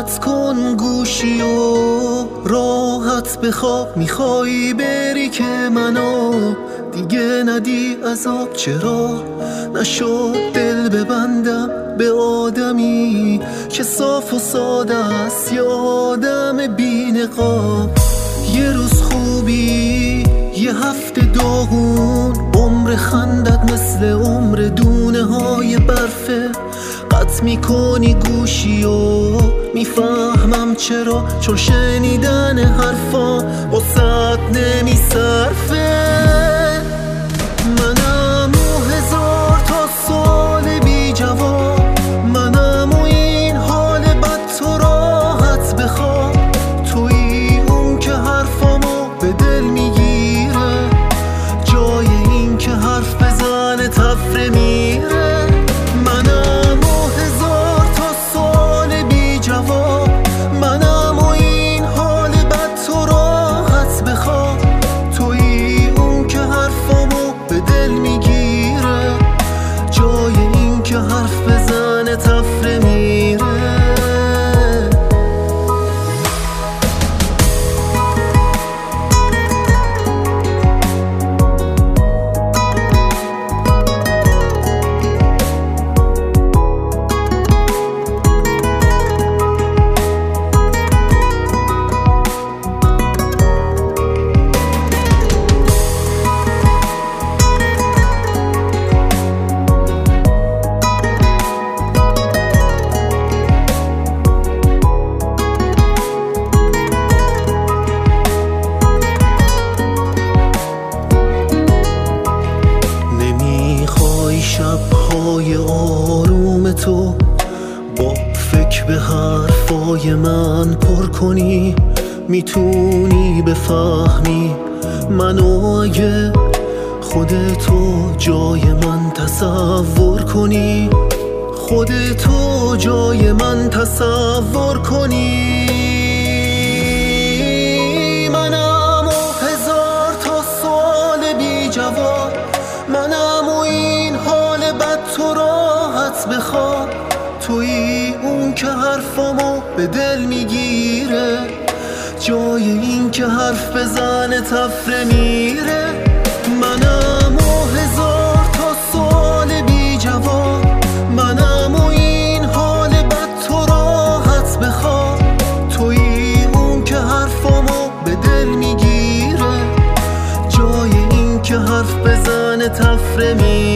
قطع کن گوشی و راحت بخواب. میخوای بری که منو دیگه ندی عذاب؟ چرا نشد دل ببندم به آدمی که صاف و ساده است، یه آدم بی نقاب؟ یه روز خوبی، یه هفته داغون، عمر خندت مثل عمر دونه های برفه. قطع میکنی گوشی و میفهمم چرا، چون شنیدن حرفا واسط نمیصرفه. منم و هزار تا سال بی جواب، منم و این حال بد تو راحت بخواب. تویی اون که حرفامو به دل میگیره، جای این که حرف بزنه تفره میره. منم و هزار تا سال بی جواب، منم و این حال بد تو راحت بخواب. تویی اون که حرفامو به دل میگیره، جای این که حرف بزنه تفره میره. شب‌های آروم تو با فکر به حرفای من پر کنی. میتونی بفهمی منو اگه خودتو جای من تصور کنی، خودتو جای من تصور کنی. منم و هزار تا سال بی جواب، منم و این حال بد تو راحت بخواب. تویی اون که حرفامو به دل میگیره، جای این که حرف بزنه تفره میره. منم و هزار تا سال بی جواب، منم و این حال بد تو راحت بخواب. تویی اون که حرفامو به دل میگیره، جای این که حرف بزنه تفره میره.